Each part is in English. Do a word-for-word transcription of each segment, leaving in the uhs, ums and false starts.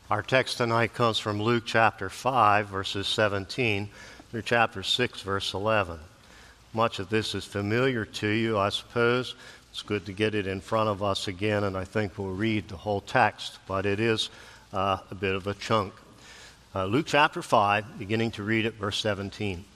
Our text tonight comes from Luke chapter five, verses seventeen through chapter six, verse eleven. Much of this is familiar to you, I suppose. It's good to get it in front of us again, and I think we'll read the whole text, but it is uh, a bit of a chunk. Uh, Luke chapter five, beginning to read at verse seventeen.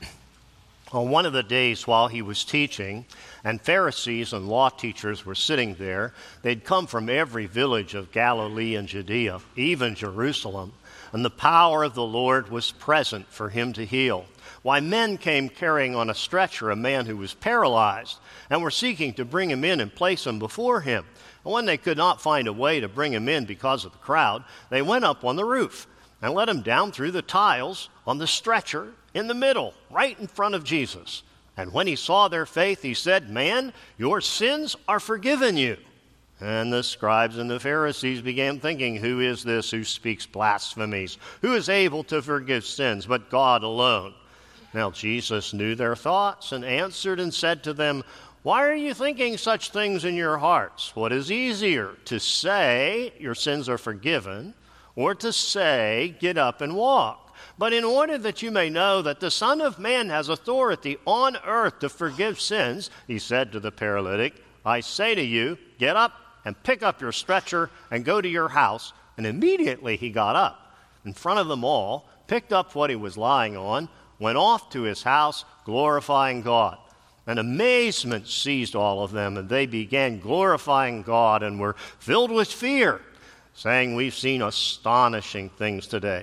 On one of the days while he was teaching, and Pharisees and law teachers were sitting there, they'd come from every village of Galilee and Judea, even Jerusalem, and the power of the Lord was present for him to heal. Why, men came carrying on a stretcher a man who was paralyzed, and were seeking to bring him in and place him before him. And when they could not find a way to bring him in because of the crowd, they went up on the roof and let him down through the tiles on the stretcher in the middle, right in front of Jesus. And when he saw their faith, he said, "Man, your sins are forgiven you." And the scribes and the Pharisees began thinking, "Who is this who speaks blasphemies? Who is able to forgive sins but God alone?" Now Jesus knew their thoughts and answered and said to them, "Why are you thinking such things in your hearts? What is easier, to say, 'Your sins are forgiven,' or to say, 'Get up and walk'? But in order that you may know that the Son of Man has authority on earth to forgive sins," he said to the paralytic, "I say to you, get up and pick up your stretcher and go to your house." And immediately he got up in front of them all, picked up what he was lying on, went off to his house, glorifying God. And amazement seized all of them, and they began glorifying God and were filled with fear, saying, "We've seen astonishing things today."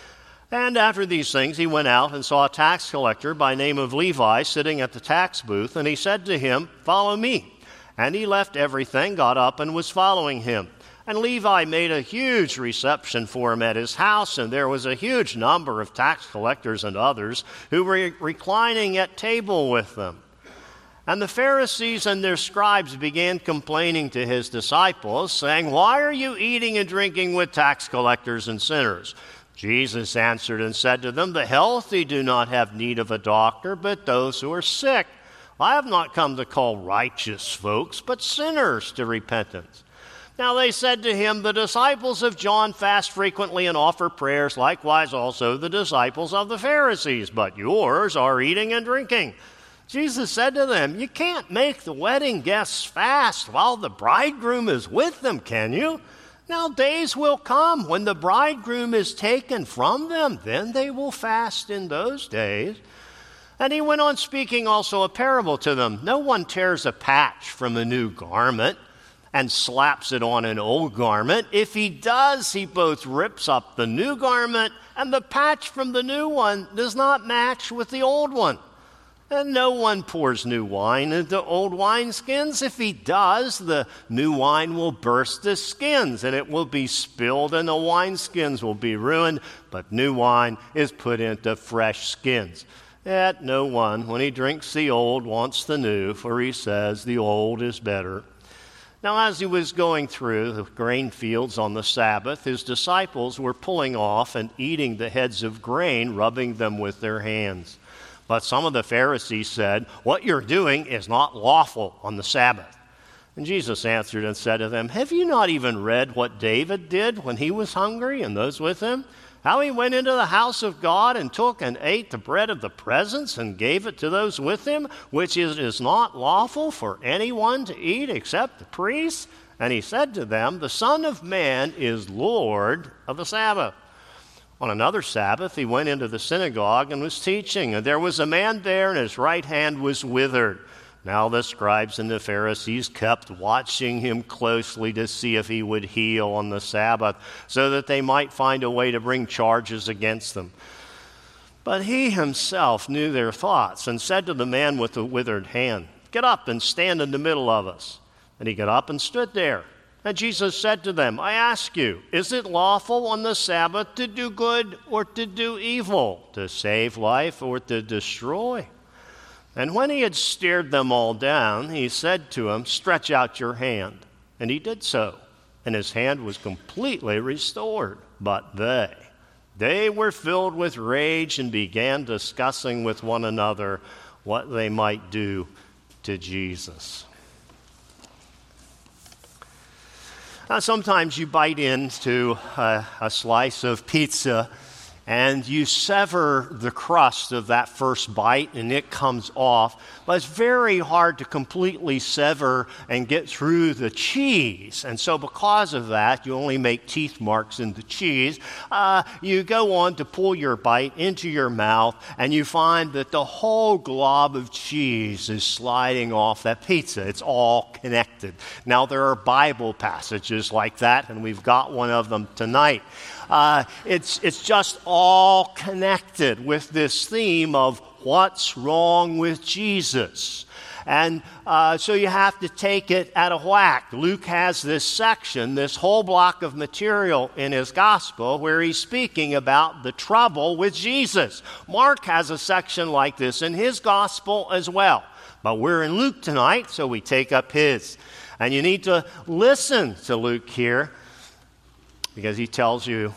And after these things he went out and saw a tax collector by name of Levi sitting at the tax booth, and he said to him, "Follow me." And he left everything, got up, and was following him. And Levi made a huge reception for him at his house, and there was a huge number of tax collectors and others who were reclining at table with them. And the Pharisees and their scribes began complaining to his disciples, saying, "Why are you eating and drinking with tax collectors and sinners?" Jesus answered and said to them, "The healthy do not have need of a doctor, but those who are sick. I have not come to call righteous folks, but sinners to repentance." Now they said to him, "The disciples of John fast frequently and offer prayers, likewise also the disciples of the Pharisees, but yours are eating and drinking." Jesus said to them, "You can't make the wedding guests fast while the bridegroom is with them, can you? Now days will come when the bridegroom is taken from them, then they will fast in those days." And he went on speaking also a parable to them. "No one tears a patch from a new garment and slaps it on an old garment. If he does, he both rips up the new garment, and the patch from the new one does not match with the old one. And no one pours new wine into old wineskins. If he does, the new wine will burst the skins, and it will be spilled, and the wineskins will be ruined. But new wine is put into fresh skins. Yet no one, when he drinks the old, wants the new, for he says the old is better." Now as he was going through the grain fields on the Sabbath, his disciples were pulling off and eating the heads of grain, rubbing them with their hands. But some of the Pharisees said, "What you're doing is not lawful on the Sabbath." And Jesus answered and said to them, "Have you not even read what David did when he was hungry and those with him? How he went into the house of God and took and ate the bread of the presence and gave it to those with him, which it is not lawful for anyone to eat except the priests? And he said to them, the Son of Man is Lord of the Sabbath." On another Sabbath, he went into the synagogue and was teaching, and there was a man there, and his right hand was withered. Now the scribes and the Pharisees kept watching him closely to see if he would heal on the Sabbath, so that they might find a way to bring charges against them. But he himself knew their thoughts, and said to the man with the withered hand, "Get up and stand in the middle of us." And he got up and stood there. And Jesus said to them, "I ask you, is it lawful on the Sabbath to do good or to do evil, to save life or to destroy?" And when he had stared them all down, he said to him, "Stretch out your hand." And he did so, and his hand was completely restored. But they, they were filled with rage and began discussing with one another what they might do to Jesus. Uh, sometimes you bite into uh, a slice of pizza and you sever the crust of that first bite and it comes off. But it's very hard to completely sever and get through the cheese. And so because of that, you only make teeth marks in the cheese. Uh, you go on to pull your bite into your mouth and you find that the whole glob of cheese is sliding off that pizza. It's all connected. Now, there are Bible passages like that, and we've got one of them tonight. Uh, it's, it's just all connected with this theme of what's wrong with Jesus. And uh, so you have to take it at a whack. Luke has this section, this whole block of material in his gospel where he's speaking about the trouble with Jesus. Mark has a section like this in his gospel as well. But we're in Luke tonight, so we take up his. And you need to listen to Luke here, because he tells you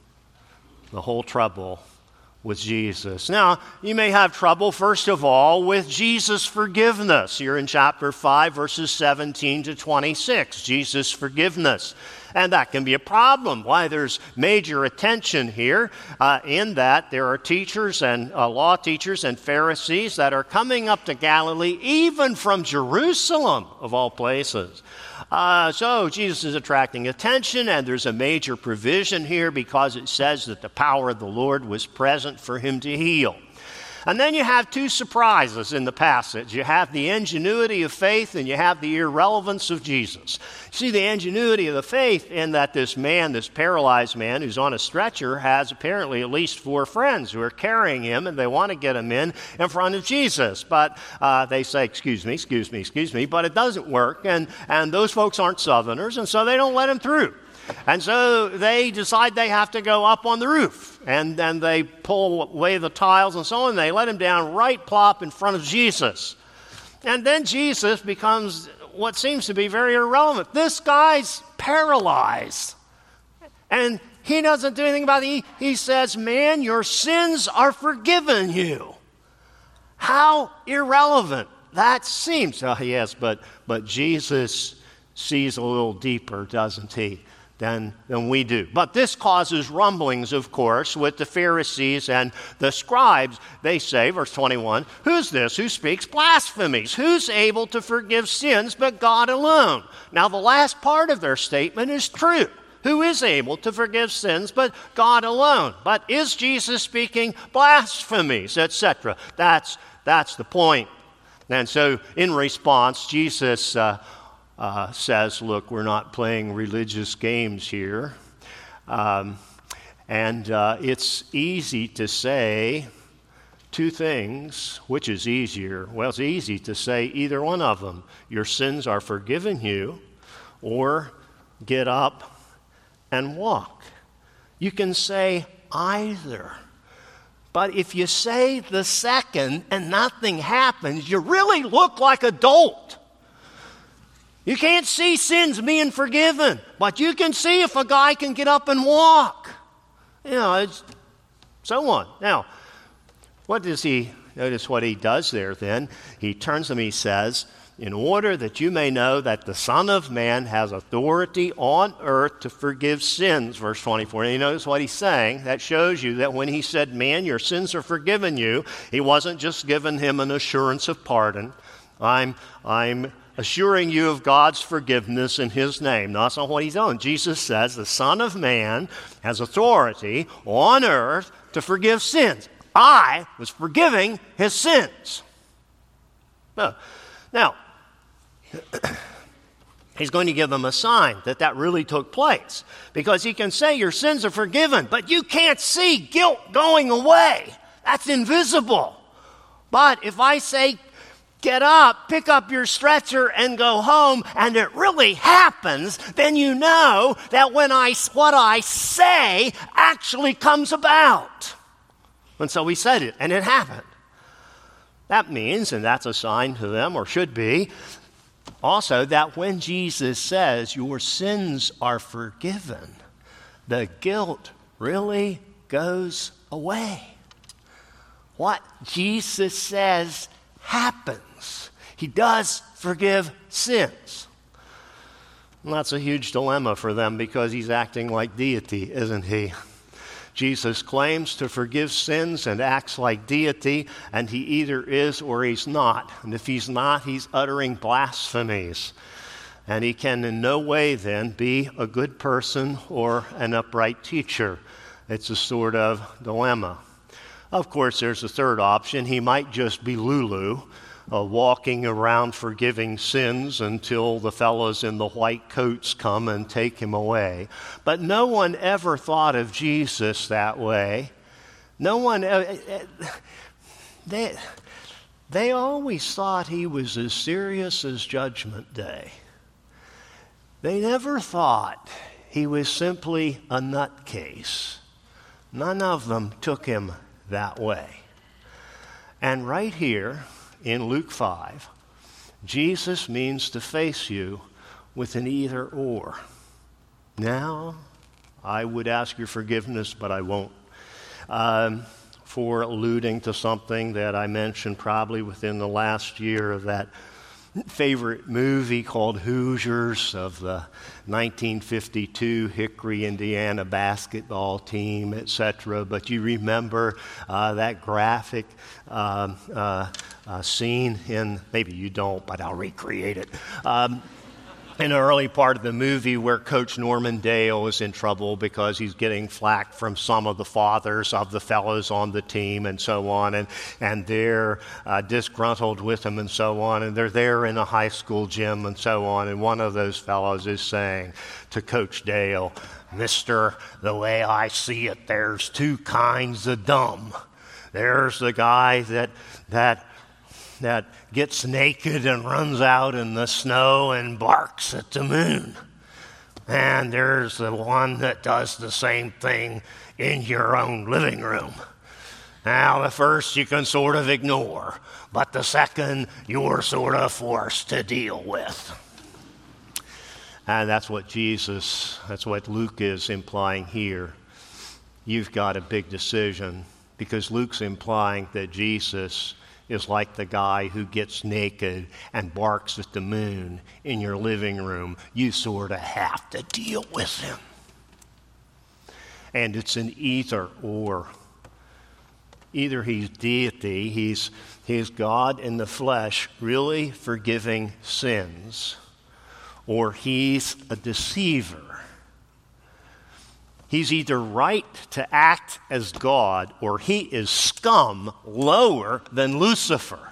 the whole trouble with Jesus. Now, you may have trouble, first of all, with Jesus' forgiveness. You're in chapter five, verses seventeen to twenty-six, Jesus' forgiveness. And that can be a problem. Why? There's major attention here uh, in that there are teachers and uh, law teachers and Pharisees that are coming up to Galilee, even from Jerusalem, of all places. Uh, so Jesus is attracting attention, and there's a major provision here because it says that the power of the Lord was present for him to heal. And then you have two surprises in the passage. You have the ingenuity of faith and you have the irrelevance of Jesus. See, the ingenuity of the faith in that this man, this paralyzed man who's on a stretcher, has apparently at least four friends who are carrying him, and they want to get him in in front of Jesus. But uh, they say, excuse me, excuse me, excuse me, but it doesn't work. And, and those folks aren't Southerners, and so they don't let him through. And so they decide they have to go up on the roof, and then they pull away the tiles and so on, and they let him down right plop in front of Jesus. And then Jesus becomes what seems to be very irrelevant. This guy's paralyzed, and he doesn't do anything about it. He, he says, man, your sins are forgiven you. How irrelevant that seems. Oh, yes, but, but Jesus sees a little deeper, doesn't he? Than, than we do. But this causes rumblings, of course, with the Pharisees and the scribes. They say, verse twenty-one, who's this who speaks blasphemies? Who's able to forgive sins but God alone? Now, the last part of their statement is true. Who is able to forgive sins but God alone? But is Jesus speaking blasphemies, et cetera? That's, that's the point. And so, in response, Jesus uh, Uh, says, look, we're not playing religious games here. Um, and uh, it's easy to say two things. Which is easier? Well, it's easy to say either one of them. Your sins are forgiven you, or get up and walk. You can say either. But if you say the second and nothing happens, you really look like a dolt. You can't see sins being forgiven, but you can see if a guy can get up and walk. You know, it's so on. Now, what does he, notice what he does there then. He turns to me, he says, in order that you may know that the Son of Man has authority on earth to forgive sins, verse twenty-four. And you notice what he's saying. That shows you that when he said, man, your sins are forgiven you, he wasn't just giving him an assurance of pardon. I'm, I'm, assuring you of God's forgiveness in his name. No, that's not what he's doing. Jesus says the Son of Man has authority on earth to forgive sins. I was forgiving his sins. Now, now he's going to give them a sign that that really took place, because he can say your sins are forgiven, but you can't see guilt going away. That's invisible. But if I say, get up, pick up your stretcher, and go home, and it really happens, then you know that when I, what I say actually comes about. And so he said it, and it happened. That means, and that's a sign to them, or should be, also that when Jesus says your sins are forgiven, the guilt really goes away. What Jesus says happens. He does forgive sins. And that's a huge dilemma for them because he's acting like deity, isn't he? Jesus claims to forgive sins and acts like deity, and he either is or he's not. And if he's not, he's uttering blasphemies. And he can in no way then be a good person or an upright teacher. It's a sort of dilemma. Of course, there's a third option. He might just be Lulu, uh, walking around forgiving sins until the fellows in the white coats come and take him away. But no one ever thought of Jesus that way. No one, uh, they, they always thought he was as serious as Judgment Day. They never thought he was simply a nutcase. None of them took him that way. And right here in Luke five, Jesus means to face you with an either or. Now, I would ask your forgiveness, but I won't, um, for alluding to something that I mentioned probably within the last year of that favorite movie called Hoosiers of the nineteen fifty-two Hickory, Indiana basketball team, et cetera. But you remember uh, that graphic uh, uh, uh, scene in, maybe you don't, but I'll recreate it. Um, in the early part of the movie where Coach Norman Dale is in trouble because he's getting flack from some of the fathers of the fellows on the team and so on, and, and they're uh, disgruntled with him and so on, and they're there in a high school gym and so on, and one of those fellows is saying to Coach Dale, "Mister, the way I see it, there's two kinds of dumb. There's the guy that that that gets naked and runs out in the snow and barks at the moon. And there's the one that does the same thing in your own living room. Now, the first you can sort of ignore, but the second you're sort of forced to deal with." And that's what Jesus, that's what Luke is implying here. You've got a big decision, because Luke's implying that Jesus is like the guy who gets naked and barks at the moon in your living room. You sort of have to deal with him. And it's an either or. Either he's deity, he's, he's God in the flesh really forgiving sins, or he's a deceiver. He's either right to act as God, or he is scum lower than Lucifer.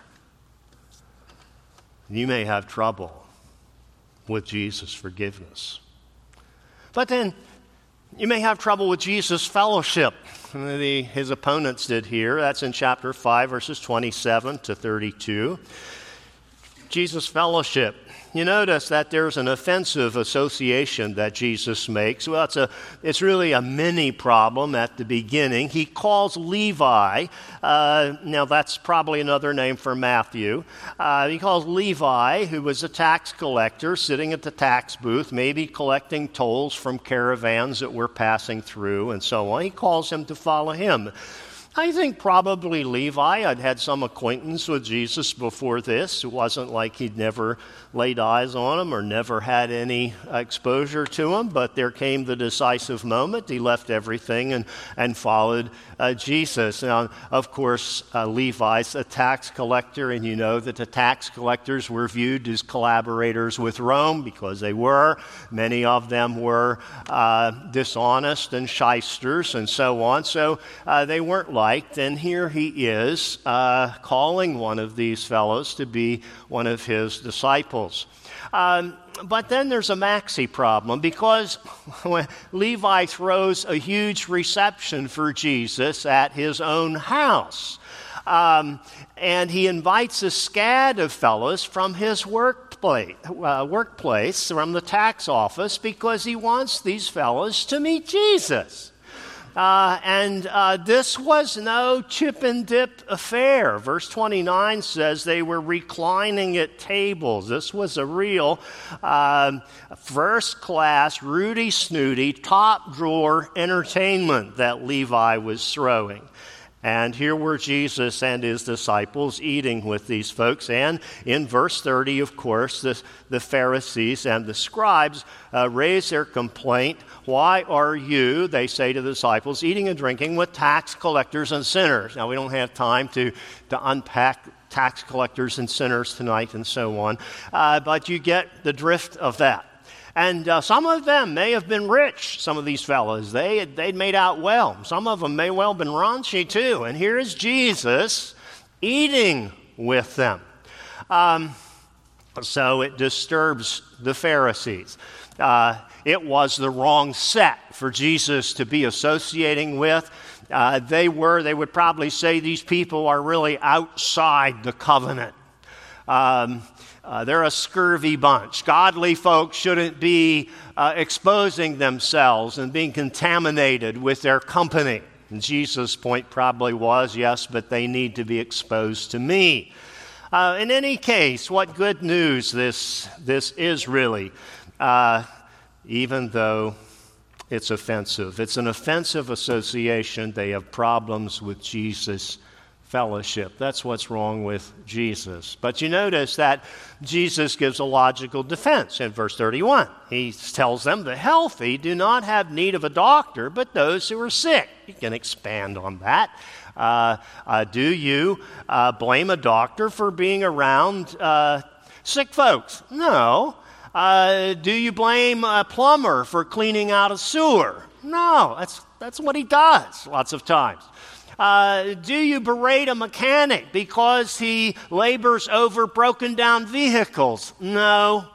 You may have trouble with Jesus' forgiveness. But then you may have trouble with Jesus' fellowship. The, his opponents did here. That's in chapter five, verses twenty-seven to thirty-two. Jesus' fellowship. You notice that there's an offensive association that Jesus makes. Well, it's, a, it's really a mini problem at the beginning. He calls Levi, uh, now that's probably another name for Matthew. Uh, he calls Levi, who was a tax collector, sitting at the tax booth, maybe collecting tolls from caravans that were passing through and so on. He calls him to follow him. I think probably Levi had had some acquaintance with Jesus before this. It wasn't like he'd never laid eyes on him or never had any exposure to him, but there came the decisive moment. He left everything and, and followed uh, Jesus. Now, of course, uh, Levi's a tax collector, and you know that the tax collectors were viewed as collaborators with Rome because they were. Many of them were uh, dishonest and shysters and so on, so uh, they weren't liked. And here he is uh, calling one of these fellows to be one of his disciples. Um, but then there's a maxi problem, because when Levi throws a huge reception for Jesus at his own house. Um, and he invites a scad of fellows from his workplace, uh, workplace, from the tax office, because he wants these fellows to meet Jesus. Uh, and uh, this was no chip and dip affair. Verse twenty-nine says they were reclining at tables. This was a real uh, first-class, Rudy Snooty, top-drawer entertainment that Levi was throwing. And here were Jesus and his disciples eating with these folks. And in verse thirty, of course, the, the Pharisees and the scribes uh, raise their complaint. Why are you, they say to the disciples, eating and drinking with tax collectors and sinners? Now, we don't have time to, to unpack tax collectors and sinners tonight and so on. Uh, but you get the drift of that. And uh, some of them may have been rich, some of these fellows. They, they'd made out well. Some of them may well have been raunchy too. And here is Jesus eating with them. Um, so it disturbs the Pharisees. Uh, it was the wrong set for Jesus to be associating with. Uh, they were, they would probably say these people are really outside the covenant. Um, Uh, they're a scurvy bunch. Godly folks shouldn't be uh, exposing themselves and being contaminated with their company. And Jesus' point probably was, yes, but they need to be exposed to me. Uh, in any case, what good news this, this is really, uh, even though it's offensive. It's an offensive association. They have problems with Jesus' fellowship. That's what's wrong with Jesus. But you notice that Jesus gives a logical defense in verse thirty-one. He tells them, the healthy do not have need of a doctor, but those who are sick. You can expand on that. Uh, uh, do you uh, blame a doctor for being around uh, sick folks? No. Uh, do you blame a plumber for cleaning out a sewer? No. That's, that's what he does lots of times. Uh, do you berate a mechanic because he labors over broken down vehicles? No.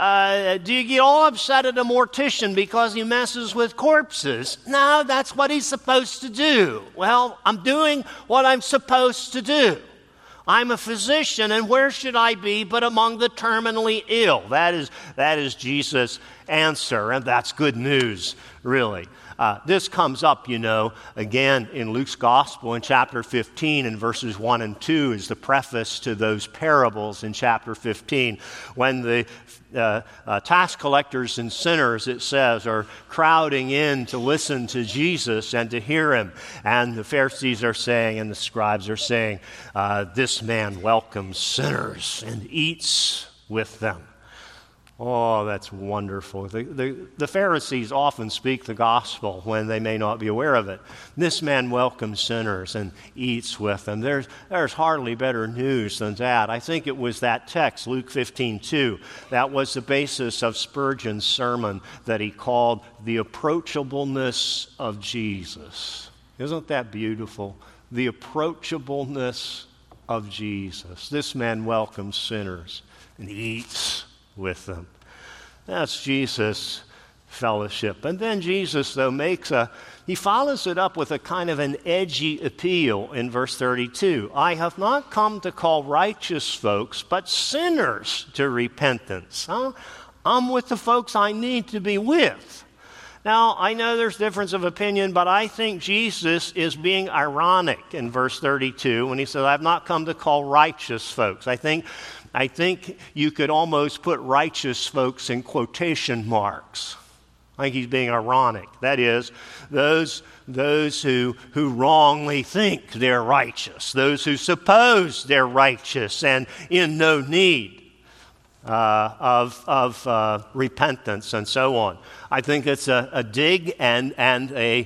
Uh, do you get all upset at a mortician because he messes with corpses? No, that's what he's supposed to do. Well, I'm doing what I'm supposed to do. I'm a physician, and where should I be but among the terminally ill? That is, that is Jesus' answer, and that's good news, really. Uh, this comes up, you know, again in Luke's Gospel in chapter fifteen, and verses one and two is the preface to those parables in chapter fifteen. When the uh, uh, tax collectors and sinners, it says, are crowding in to listen to Jesus and to hear him. And the Pharisees are saying, and the scribes are saying, uh, this man welcomes sinners and eats with them. Oh, that's wonderful. The, the, the Pharisees often speak the gospel when they may not be aware of it. This man welcomes sinners and eats with them. There's, there's hardly better news than that. I think it was that text, Luke fifteen two, that was the basis of Spurgeon's sermon that he called the approachableness of Jesus. Isn't that beautiful? The approachableness of Jesus. This man welcomes sinners and eats with them. That's Jesus' fellowship. And then Jesus, though, makes a, he follows it up with a kind of an edgy appeal in verse thirty-two. I have not come to call righteous folks, but sinners to repentance. Huh? I'm with the folks I need to be with. Now, I know there's difference of opinion, but I think Jesus is being ironic in verse thirty-two when he says, I've not come to call righteous folks. I think I think you could almost put righteous folks in quotation marks. I think he's being ironic. That is, those, those who, who wrongly think they're righteous, those who suppose they're righteous and in no need uh, of, of uh, repentance and so on. I think it's a, a dig and, and a,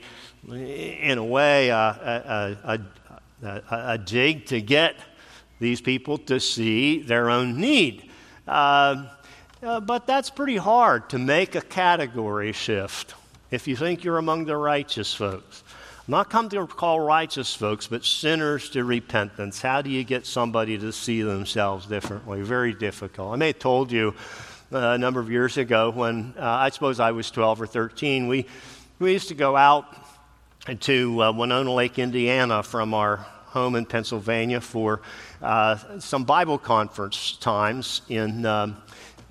in a way, a, a, a, a, a dig to get these people to see their own need. Uh, uh, but that's pretty hard to make a category shift if you think you're among the righteous folks. I'm not come to call righteous folks, but sinners to repentance. How do you get somebody to see themselves differently? Very difficult. I may have told you uh, a number of years ago when uh, I suppose I was twelve or thirteen, we, we used to go out to uh, Winona Lake, Indiana from our home in Pennsylvania for uh, some Bible conference times in um,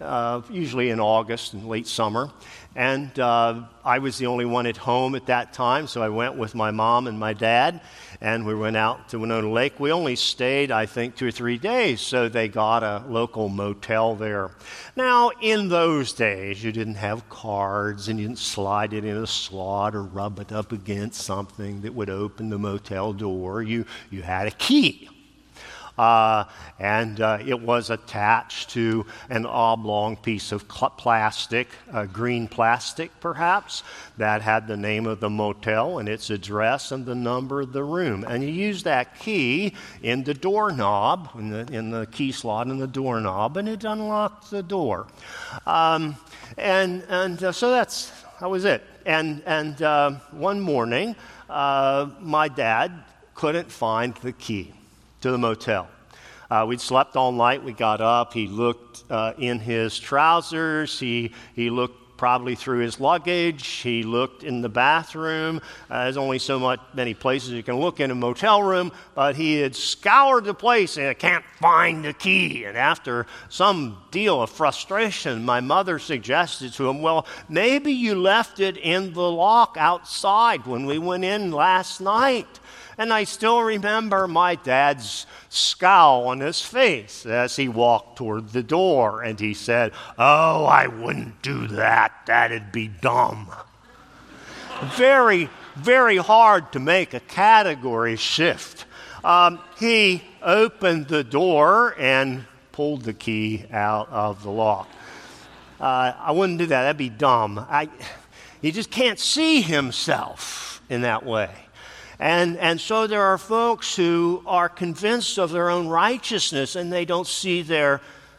uh, usually in August and late summer. And uh, I was the only one at home at that time, so I went with my mom and my dad, and we went out to Winona Lake. We only stayed, I think, two or three days, so they got a local motel there. Now, in those days, you didn't have cards, and you didn't slide it in a slot or rub it up against something that would open the motel door. You, you had a key. Uh, and uh, it was attached to an oblong piece of cl- plastic, uh, green plastic perhaps, that had the name of the motel and its address and the number of the room. And you used that key in the doorknob, in the, in the key slot in the doorknob, and it unlocked the door. Um, and and uh, so that's that was it. And, and uh, one morning, uh, my dad couldn't find the key to the motel. Uh, we'd slept all night. We got up. He looked uh, in his trousers. He he looked probably through his luggage. He looked in the bathroom. Uh, there's only so much many places you can look in a motel room, but he had scoured the place and I can't find the key. And after some deal of frustration, my mother suggested to him, well, maybe you left it in the lock outside when we went in last night. And I still remember my dad's scowl on his face as he walked toward the door. And he said, oh, I wouldn't do that. That'd be dumb. Very, very hard to make a category shift. Um, he opened the door and pulled the key out of the lock. Uh, I wouldn't do that. That'd be dumb. I, he just can't see himself in that way. And and so there are folks who are convinced of their own righteousness, and they don't see their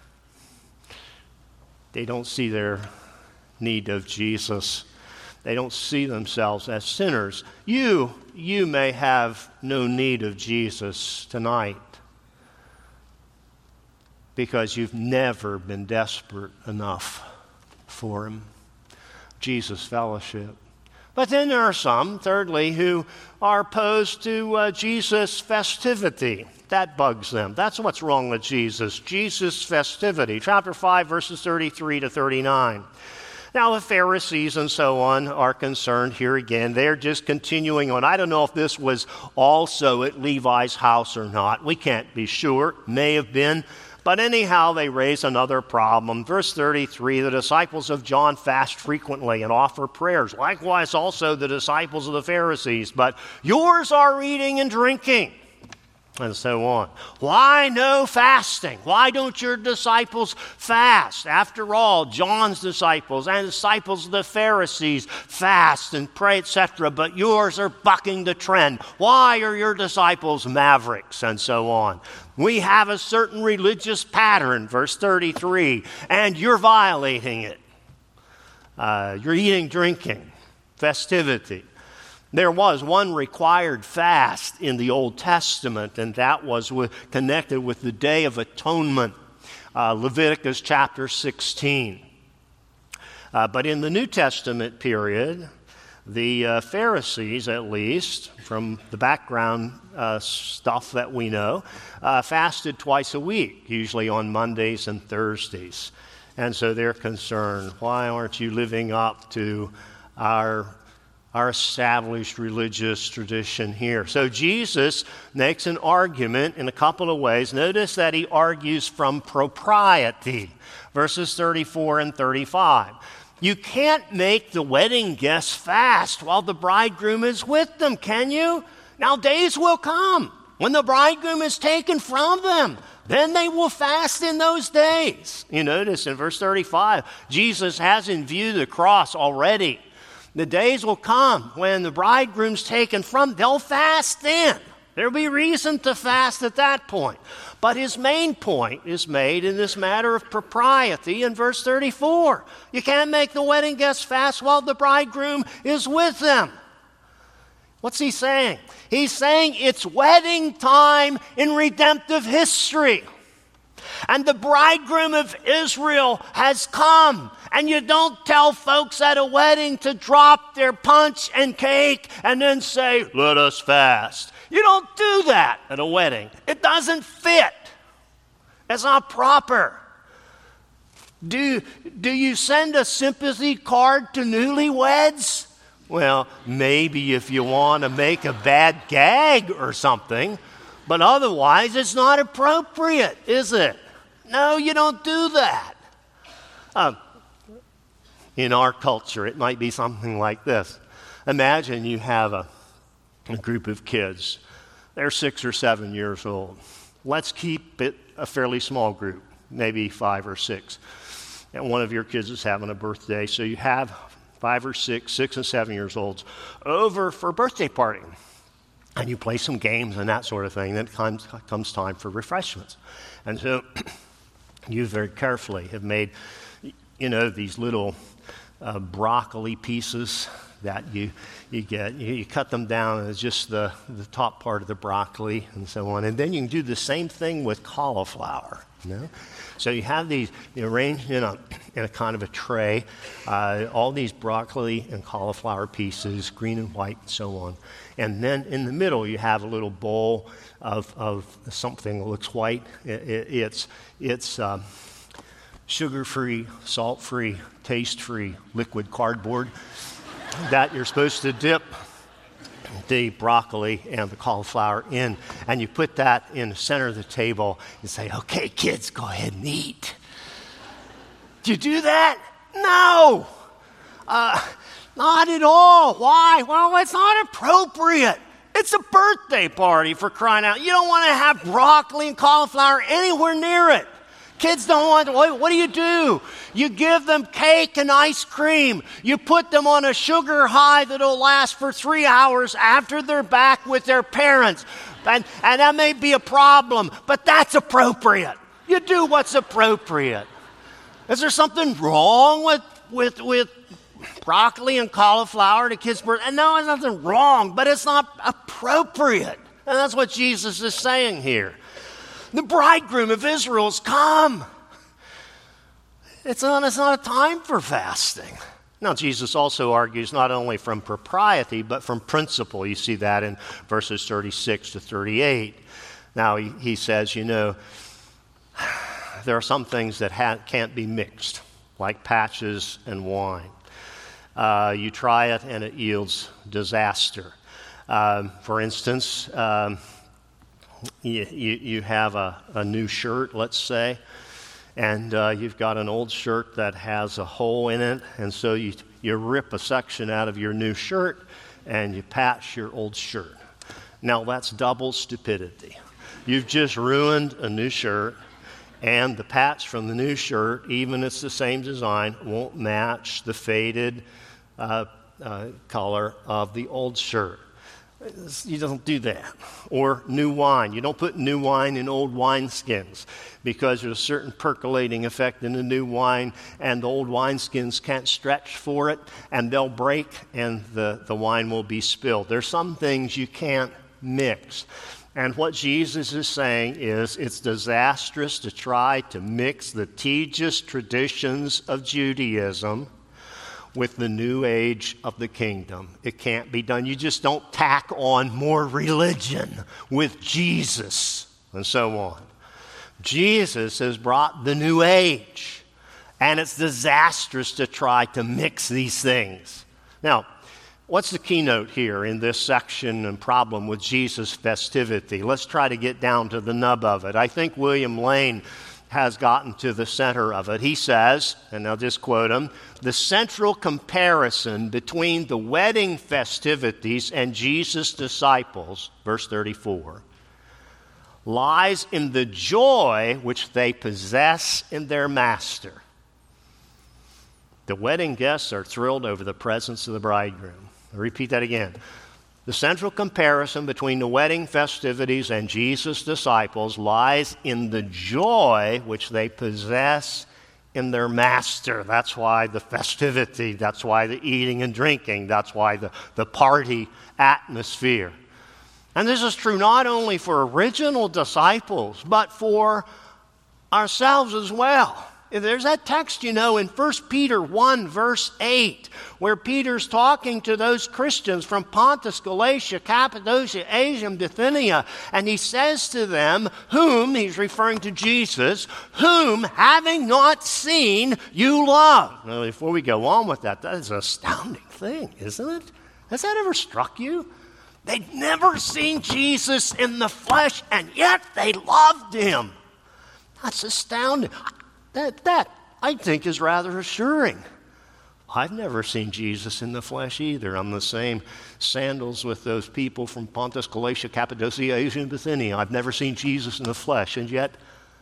they don't see their need of Jesus. They don't see themselves as sinners. You you may have no need of Jesus tonight because you've never been desperate enough for him. Jesus fellowship. But then there are some, thirdly, who are opposed to uh, Jesus' festivity. That bugs them. That's what's wrong with Jesus. Jesus' festivity. Chapter five, verses thirty-three to thirty-nine. Now, the Pharisees and so on are concerned here again. They're just continuing on. I don't know if this was also at Levi's house or not. We can't be sure. May have been. But anyhow, they raise another problem. Verse thirty-three, the disciples of John fast frequently and offer prayers. Likewise also the disciples of the Pharisees. But yours are eating and drinking. And so on. Why no fasting? Why don't your disciples fast? After all, John's disciples and disciples of the Pharisees fast and pray, et cetera. But yours are bucking the trend. Why are your disciples mavericks? And so on. We have a certain religious pattern, verse thirty-three, and you're violating it. Uh, you're eating, drinking, festivity. There was one required fast in the Old Testament, and that was with, connected with the Day of Atonement, uh, Leviticus chapter sixteen. Uh, but in the New Testament period, the uh, Pharisees, at least, from the background uh, stuff that we know, uh, fasted twice a week, usually on Mondays and Thursdays. And so they're concerned, why aren't you living up to our our established religious tradition here? So Jesus makes an argument in a couple of ways. Notice that he argues from propriety, verses thirty-four and thirty-five. You can't make the wedding guests fast while the bridegroom is with them, can you? Now days will come when the bridegroom is taken from them. Then they will fast in those days. You notice in verse thirty-five, Jesus has in view the cross already. The days will come when the bridegroom's taken from, they'll fast then. There'll be reason to fast at that point. But his main point is made in this matter of propriety in verse thirty-four. You can't make the wedding guests fast while the bridegroom is with them. What's he saying? He's saying it's wedding time in redemptive history. And the bridegroom of Israel has come. And you don't tell folks at a wedding to drop their punch and cake and then say, let us fast. You don't do that at a wedding. It doesn't fit. It's not proper. Do, do you send a sympathy card to newlyweds? Well, maybe if you want to make a bad gag or something, but otherwise it's not appropriate, is it? No, you don't do that. Um, in our culture, it might be something like this. Imagine you have a, a group of kids. They're six or seven years old. Let's keep it a fairly small group, maybe five or six. And one of your kids is having a birthday, so you have five or six, six and seven years olds over for a birthday party. And you play some games and that sort of thing. Then it comes, comes time for refreshments. And so you very carefully have made, you know, these little uh, broccoli pieces that you you get. You, you cut them down, and it's just the, the top part of the broccoli and so on. And then you can do the same thing with cauliflower, you know? So you have these you arranged in a, in a kind of a tray, uh, all these broccoli and cauliflower pieces, green and white and so on. And then in the middle you have a little bowl of, of something that looks white. It, it, it's it's um, sugar-free, salt-free, taste-free liquid cardboard that you're supposed to dip the broccoli and the cauliflower in, and you put that in the center of the table and say, okay, kids, go ahead and eat. Do you do that? No. Uh, not at all. Why? Well, it's not appropriate. It's a birthday party, for crying out. You don't want to have broccoli and cauliflower anywhere near it. Kids don't want to, what, what do you do? You give them cake and ice cream. You put them on a sugar high that'll last for three hours after they're back with their parents. And, and that may be a problem, but that's appropriate. You do what's appropriate. Is there something wrong with, with, with broccoli and cauliflower to kids' birthday? And no, there's nothing wrong, but it's not appropriate. And that's what Jesus is saying here. The bridegroom of Israel has come. It's not, it's not a time for fasting. Now, Jesus also argues not only from propriety, but from principle. You see that in verses thirty-six to thirty-eight. Now, he, he says, you know, there are some things that ha- can't be mixed, like patches and wine. Uh, you try it and it yields disaster. Um, for instance, um, You, you, you have a, a new shirt, let's say, and uh, you've got an old shirt that has a hole in it, and so you, you rip a section out of your new shirt and you patch your old shirt. Now, that's double stupidity. You've just ruined a new shirt, and the patch from the new shirt, even if it's the same design, won't match the faded uh, uh, color of the old shirt. You don't do that. Or new wine. You don't put new wine in old wineskins because there's a certain percolating effect in the new wine, and the old wineskins can't stretch for it, and they'll break, and the, the wine will be spilled. There's some things you can't mix. And what Jesus is saying is it's disastrous to try to mix the tedious traditions of Judaism with the new age of the kingdom. It can't be done. You just don't tack on more religion with Jesus and so on. Jesus has brought the new age, and it's disastrous to try to mix these things. Now, what's the keynote here in this section and problem with Jesus' festivity? Let's try to get down to the nub of it. I think William Lane has gotten to the center of it. He says, and I'll just quote him, the central comparison between the wedding festivities and Jesus' disciples, verse thirty-four, lies in the joy which they possess in their master. The wedding guests are thrilled over the presence of the bridegroom. I'll repeat that again. The central comparison between the wedding festivities and Jesus' disciples lies in the joy which they possess in their master. That's why the festivity, that's why the eating and drinking, that's why the, the party atmosphere. And this is true not only for original disciples, but for ourselves as well. There's that text, you know, in First Peter one, verse eight, where Peter's talking to those Christians from Pontus, Galatia, Cappadocia, Asia, and Bithynia, and he says to them, whom, he's referring to Jesus, whom, having not seen, you love. Now, before we go on with that, that is an astounding thing, isn't it? Has that ever struck you? They'd never seen Jesus in the flesh, and yet they loved him. That's astounding. That, that, I think, is rather assuring. I've never seen Jesus in the flesh either. I'm the same sandals with those people from Pontus, Galatia, Cappadocia, Asia, and Bithynia. I've never seen Jesus in the flesh, and yet,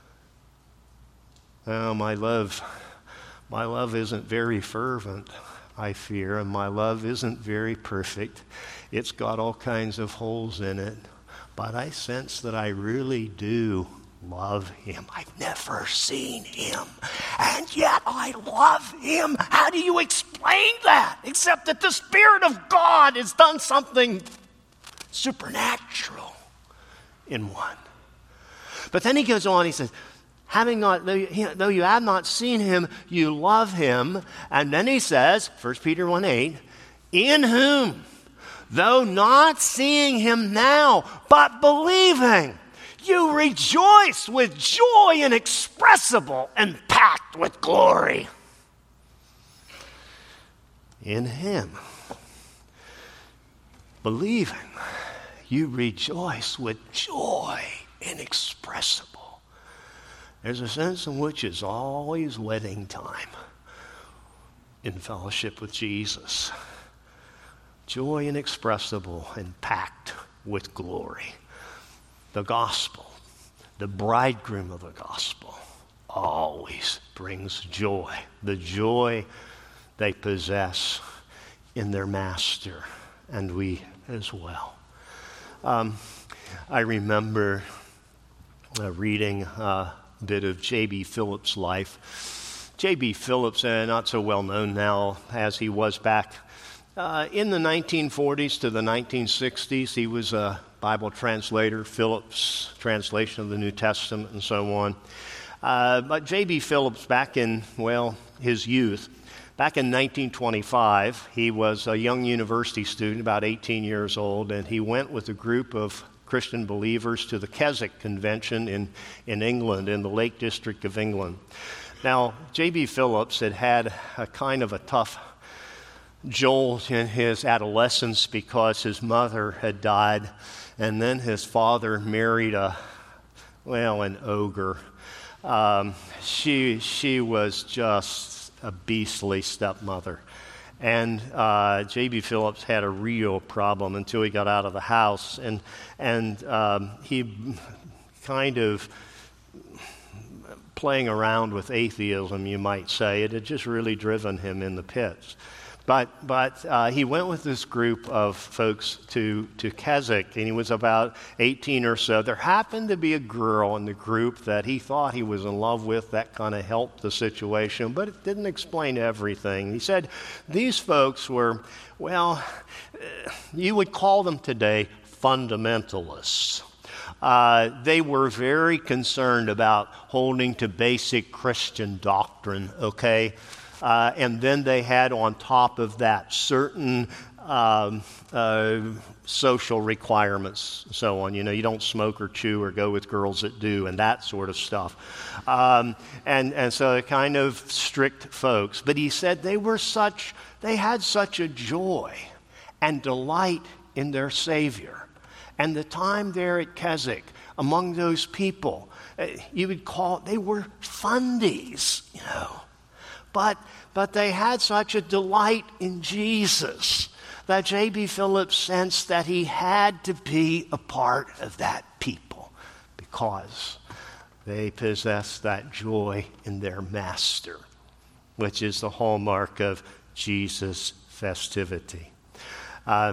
well, my love, my love isn't very fervent, I fear, and my love isn't very perfect. It's got all kinds of holes in it, but I sense that I really do love him. I've never seen him, and yet I love him. How do you explain that? Except that the Spirit of God has done something supernatural in one. But then he goes on, he says, having not, though you, though you have not seen him, you love him. And then he says, First Peter one eight, in whom, though not seeing him now, but believing, you rejoice with joy inexpressible and packed with glory. In him, believing, you rejoice with joy inexpressible. There's a sense in which it's always wedding time in fellowship with Jesus. Joy inexpressible and packed with glory. The gospel, the bridegroom of the gospel, always brings joy. The joy they possess in their master, and we as well. Um, I remember uh, reading a bit of J B. Phillips' life. J B. Phillips, uh, not so well known now as he was back uh, in the nineteen forties to the nineteen sixties. He was a Bible translator, Phillips' translation of the New Testament, and so on. Uh, but J B. Phillips, back in, well, his youth, back in nineteen twenty-five, he was a young university student, about eighteen years old, and he went with a group of Christian believers to the Keswick Convention in, in England, in the Lake District of England. Now, J B. Phillips had had a kind of a tough jolt in his adolescence because his mother had died, and then his father married a, well, an ogre. Um, she, she was just a beastly stepmother. And uh, J B. Phillips had a real problem until he got out of the house. And, and um, he kind of playing around with atheism, you might say. It had just really driven him in the pits. But, but uh, he went with this group of folks to, to Keswick, and he was about eighteen or so. There happened to be a girl in the group that he thought he was in love with. That kind of helped the situation, but it didn't explain everything. He said these folks were, well, you would call them today fundamentalists. Uh, they were very concerned about holding to basic Christian doctrine, okay? Uh, and then they had on top of that certain um, uh, social requirements and so on. You know, you don't smoke or chew or go with girls that do and that sort of stuff. Um, and, and so they're kind of strict folks. But he said they were such, they had such a joy and delight in their Savior. And the time there at Keswick, among those people, uh, you would call, they were fundies, you know. But, but they had such a delight in Jesus that J B. Phillips sensed that he had to be a part of that people because they possessed that joy in their master, which is the hallmark of Jesus' festivity. Uh,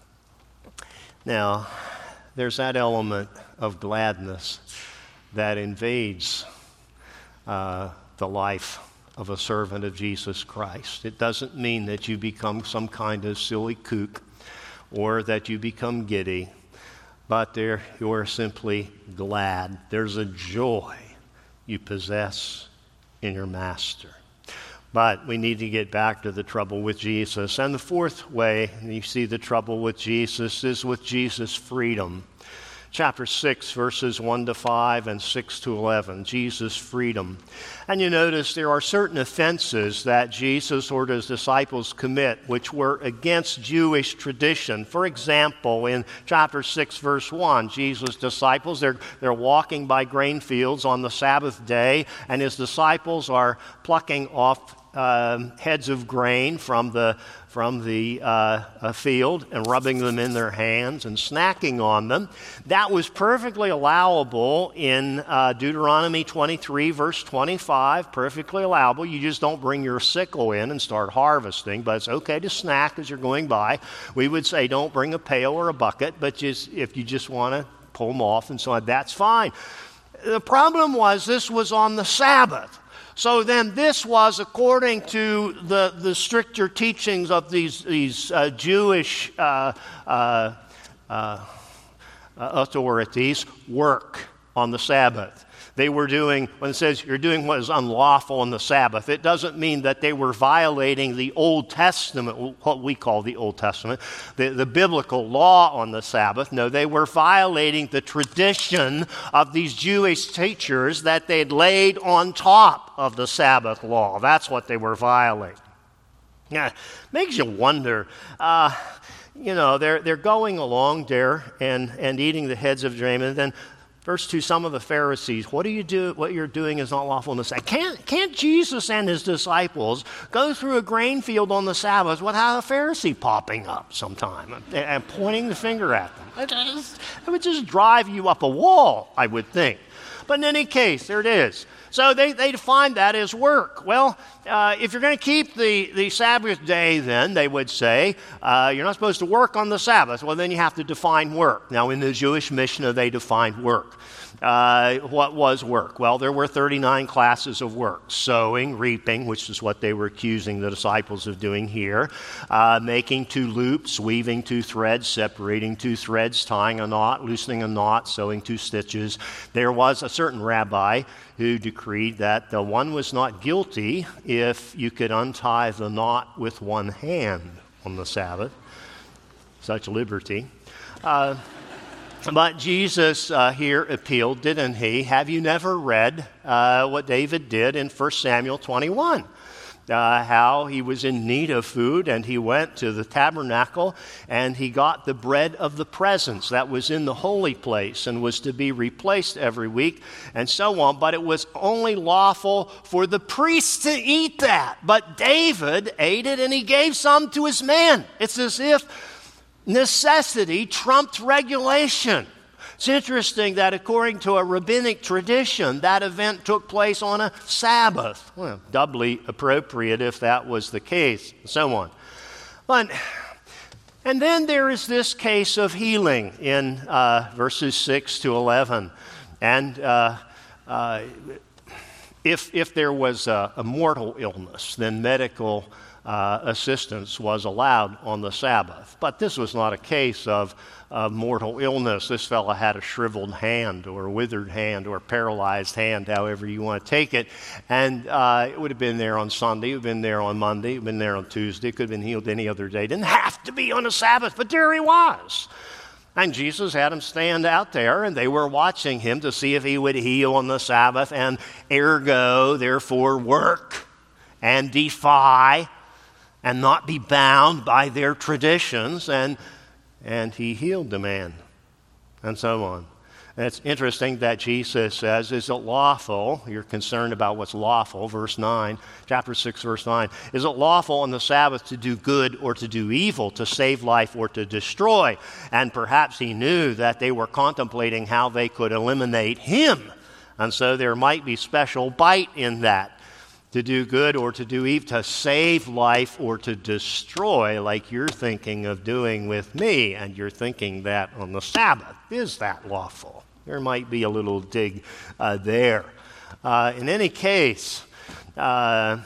now, there's that element of gladness that invades uh, the life of a servant of Jesus Christ. It doesn't mean that you become some kind of silly kook or that you become giddy, but there you're simply glad. There's a joy you possess in your master. But we need to get back to the trouble with Jesus. And the fourth way you see the trouble with Jesus is with Jesus' freedom. Chapter six, verses one to five and six to eleven, Jesus' freedom. And you notice there are certain offenses that Jesus or his disciples commit which were against Jewish tradition. For example, in chapter six, verse one, Jesus' disciples, they're, they're walking by grain fields on the Sabbath day, and his disciples are plucking off um, heads of grain from the from the uh, field and rubbing them in their hands and snacking on them. That was perfectly allowable in uh, Deuteronomy twenty-three, verse twenty-five, perfectly allowable. You just don't bring your sickle in and start harvesting, but it's okay to snack as you're going by. We would say don't bring a pail or a bucket, but just if you just want to pull them off and so on, that's fine. The problem was this was on the Sabbath. So then this was, according to the, the stricter teachings of these, these uh, Jewish uh, uh, uh, authorities, work on the Sabbath. They were doing, when it says you're doing what is unlawful on the Sabbath, it doesn't mean that they were violating the Old Testament, what we call the Old Testament, the, the biblical law on the Sabbath. No, they were violating the tradition of these Jewish teachers that they'd laid on top of the Sabbath law. That's what they were violating. Yeah, makes you wonder. Uh, you know, they're they're going along there and, and eating the heads of grain, and then verse two, some of the Pharisees, what do you do? What you're doing is not lawful on the Sabbath. Can't, can't Jesus and his disciples go through a grain field on the Sabbath without a Pharisee popping up sometime and, and pointing the finger at them? It, just, it would just drive you up a wall, I would think. But in any case, there it is. So they, they define that as work. Well, uh, if you're going to keep the, the Sabbath day, then, they would say, uh, you're not supposed to work on the Sabbath. Well, then you have to define work. Now, in the Jewish Mishnah, they defined work. Uh, what was work? Well, there were thirty-nine classes of work. Sowing, reaping, which is what they were accusing the disciples of doing here. Uh, making two loops, weaving two threads, separating two threads, tying a knot, loosening a knot, sewing two stitches. There was a certain rabbi who decreed that the one was not guilty if you could untie the knot with one hand on the Sabbath. Such liberty. Uh, But Jesus uh, here appealed, didn't he? Have you never read uh, what David did in First Samuel twenty-one? Uh, how he was in need of food, and he went to the tabernacle, and he got the bread of the presence that was in the holy place and was to be replaced every week, and so on. But it was only lawful for the priests to eat that. But David ate it, and he gave some to his men. It's as if necessity trumped regulation. It's interesting that according to a rabbinic tradition, that event took place on a Sabbath. Well, doubly appropriate if that was the case, and so on. But, and then there is this case of healing in uh, verses six to eleven. And uh, uh, if, if there was a, a mortal illness, then medical Uh, assistance was allowed on the Sabbath. But this was not a case of, of mortal illness. This fellow had a shriveled hand or a withered hand or a paralyzed hand, however you want to take it. And uh, it would have been there on Sunday, it would have been there on Monday, it would have been there on Tuesday, it could have been healed any other day. It didn't have to be on a Sabbath, but there he was. And Jesus had him stand out there, and they were watching him to see if he would heal on the Sabbath, and ergo, therefore, work and defy and not be bound by their traditions, and and he healed the man, and so on. And it's interesting that Jesus says, is it lawful? You're concerned about what's lawful, verse nine, chapter six, verse nine. Is it lawful on the Sabbath to do good or to do evil, to save life or to destroy? And perhaps he knew that they were contemplating how they could eliminate him, and so there might be special bite in that. To do good or to do evil, to save life or to destroy, like you're thinking of doing with me, and you're thinking that on the Sabbath. Is that lawful? There might be a little dig uh, there. Uh, in any case, uh,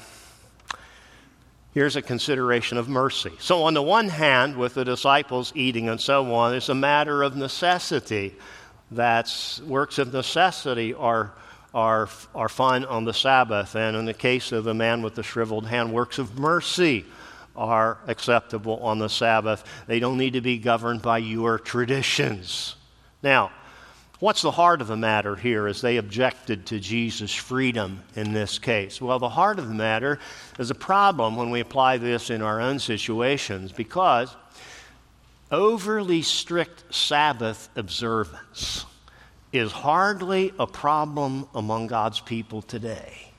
here's a consideration of mercy. So on the one hand, with the disciples eating and so on, it's a matter of necessity. That's works of necessity are are, are fine on the Sabbath. And in the case of the man with the shriveled hand, works of mercy are acceptable on the Sabbath. They don't need to be governed by your traditions. Now, what's the heart of the matter here as they objected to Jesus' freedom in this case? Well, the heart of the matter is a problem when we apply this in our own situations, because overly strict Sabbath observance is hardly a problem among God's people today.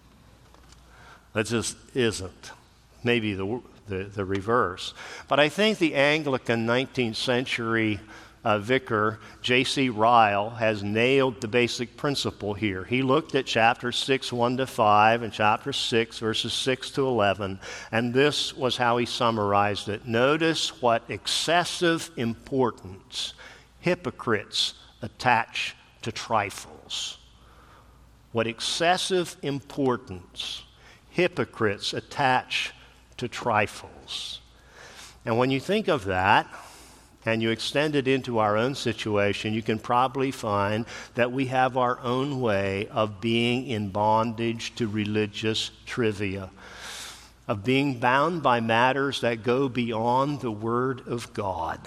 That just isn't. Maybe the The, the reverse. But I think the Anglican nineteenth century uh, vicar, J C Ryle, has nailed the basic principle here. He looked at chapter six, one to five, and chapter six, verses six to eleven, and this was how he summarized it. Notice what excessive importance hypocrites attach to trifles. What excessive importance hypocrites attach to trifles. And when you think of that, and you extend it into our own situation, you can probably find that we have our own way of being in bondage to religious trivia, of being bound by matters that go beyond the Word of God,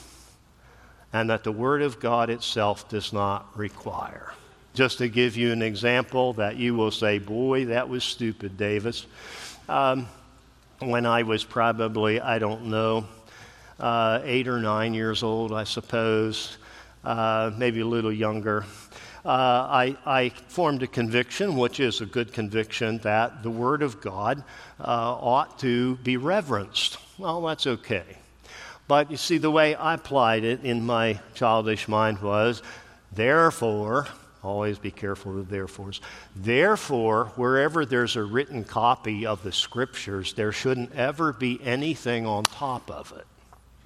and that the Word of God itself does not require. Just to give you an example that you will say, boy, that was stupid, Davis. Um, When I was probably, I don't know, uh, eight or nine years old, I suppose, uh, maybe a little younger, uh, I, I formed a conviction, which is a good conviction, that the Word of God uh, ought to be reverenced. Well, that's okay. But you see, the way I applied it in my childish mind was, therefore, always be careful of therefores. Therefore, wherever there's a written copy of the Scriptures, there shouldn't ever be anything on top of it.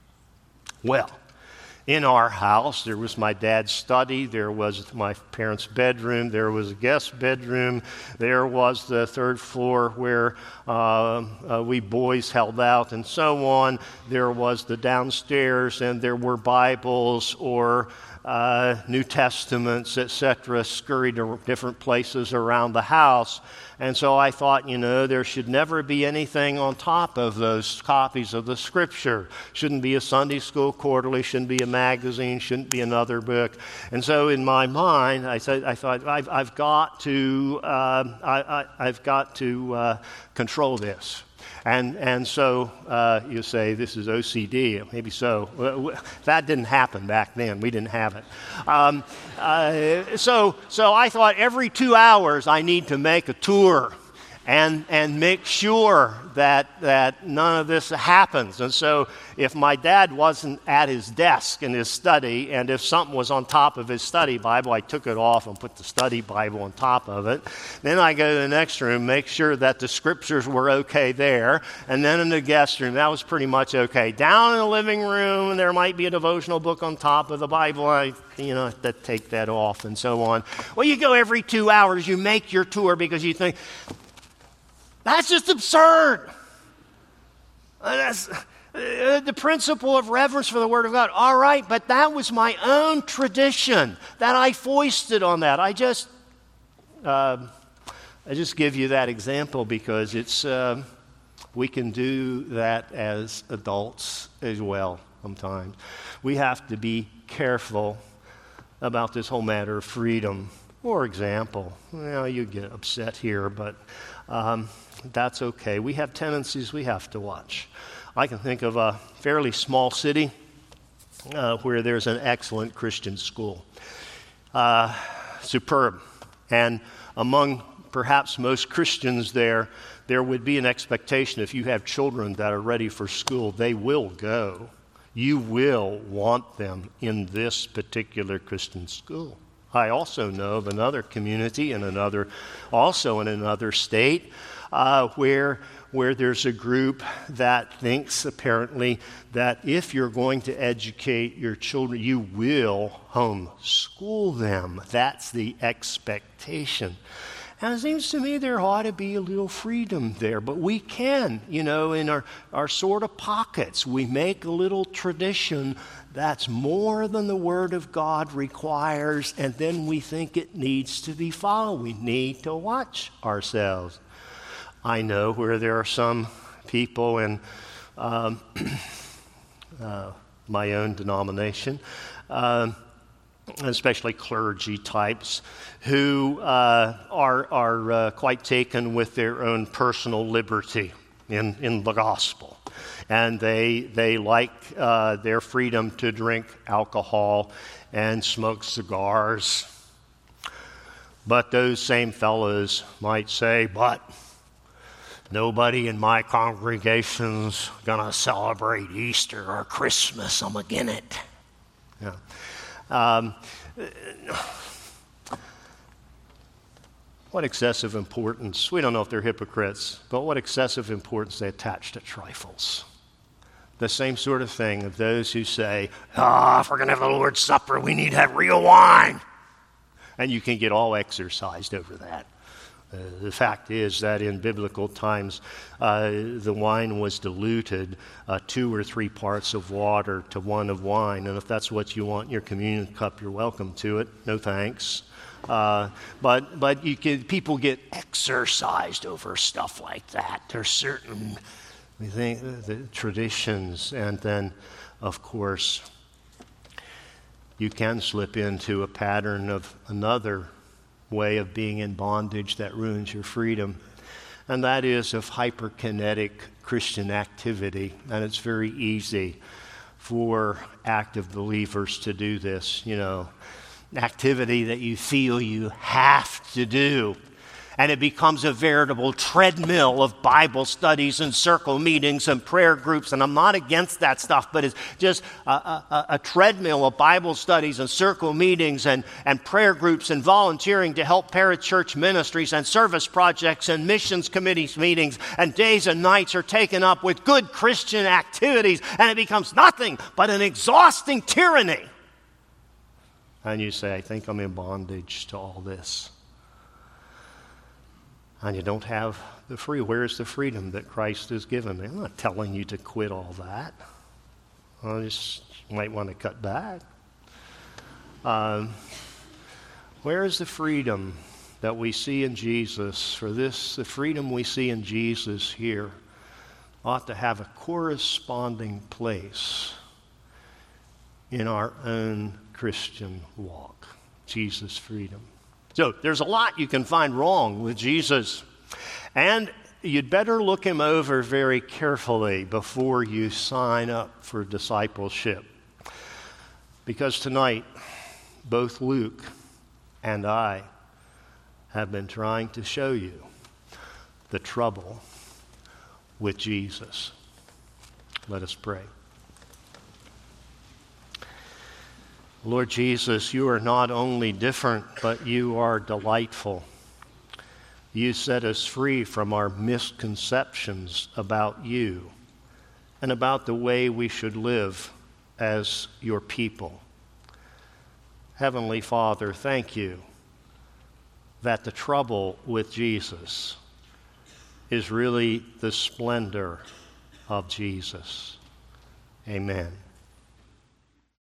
Well, in our house, there was my dad's study, there was my parents' bedroom, there was a guest bedroom, there was the third floor where uh, uh, we boys held out and so on. There was the downstairs, and there were Bibles or Uh, New Testaments, et cetera, scurried to different places around the house. And so I thought, you know, there should never be anything on top of those copies of the Scripture. Shouldn't be a Sunday school quarterly, shouldn't be a magazine, shouldn't be another book. And so in my mind, I said, I thought, I've, I've got to, uh, I, I, I've got to uh, control this. And and so uh, you say, this is O C D. Maybe so. That didn't happen back then. We didn't have it. Um, uh, so so I thought every two hours I need to make a tour and and make sure that that none of this happens. And so if my dad wasn't at his desk in his study, and if something was on top of his study Bible, I took it off and put the study Bible on top of it. Then I go to the next room, make sure that the Scriptures were okay there. And then in the guest room, that was pretty much okay. Down in the living room, there might be a devotional book on top of the Bible. I, you know, to take that off and so on. Well, you go every two hours, you make your tour because you think, that's just absurd. Uh, that's, uh, the principle of reverence for the Word of God. All right, but that was my own tradition that I foisted on that. I just, uh, I just give you that example because it's uh, we can do that as adults as well sometimes. We have to be careful about this whole matter of freedom. For example, well, you get upset here, but um, that's okay. We have tendencies we have to watch. I can think of a fairly small city uh, where there's an excellent Christian school. Uh, superb. And among perhaps most Christians there, there would be an expectation if you have children that are ready for school, they will go. You will want them in this particular Christian school. I also know of another community in another, also in another state, uh, where where there's a group that thinks apparently that if you're going to educate your children, you will homeschool them. That's the expectation. And it seems to me there ought to be a little freedom there. But we can, you know, in our, our sort of pockets, we make a little tradition that's more than the Word of God requires, and then we think it needs to be followed. We need to watch ourselves. I know where there are some people in um, uh, my own denomination, uh, especially clergy types, who uh, are, are uh, quite taken with their own personal liberty in, in the gospel. And they they like uh, their freedom to drink alcohol and smoke cigars. But those same fellows might say, but nobody in my congregation's going to celebrate Easter or Christmas. I'm against it. Yeah. Um, what excessive importance, we don't know if they're hypocrites, but what excessive importance they attach to trifles. The same sort of thing of those who say, ah, oh, if we're going to have the Lord's Supper, we need to have real wine. And you can get all exercised over that. Uh, the fact is that in biblical times, uh, the wine was diluted uh, two or three parts of water to one of wine. And if that's what you want in your communion cup, you're welcome to it. No thanks. Uh, but but you can, people get exercised over stuff like that. There's certain, we think, the traditions. And then, of course, you can slip into a pattern of another way of being in bondage that ruins your freedom, and that is of hyperkinetic Christian activity. And it's very easy for active believers to do this, you know, activity that you feel you have to do. And it becomes a veritable treadmill of Bible studies and circle meetings and prayer groups. And I'm not against that stuff, but it's just a, a, a treadmill of Bible studies and circle meetings and, and prayer groups and volunteering to help parachurch ministries and service projects and missions committees meetings. And days and nights are taken up with good Christian activities. And it becomes nothing but an exhausting tyranny. And you say, I think I'm in bondage to all this. And you don't have the free. Where's the freedom that Christ has given me? I'm not telling you to quit all that. I just might want to cut back. Um, where is the freedom that we see in Jesus? For this, the freedom we see in Jesus here ought to have a corresponding place in our own Christian walk. Jesus' freedom. So there's a lot you can find wrong with Jesus, and you'd better look him over very carefully before you sign up for discipleship. Because tonight, both Luke and I have been trying to show you the trouble with Jesus. Let us pray. Lord Jesus, you are not only different, but you are delightful. You set us free from our misconceptions about you and about the way we should live as your people. Heavenly Father, thank you that the trouble with Jesus is really the splendor of Jesus. Amen.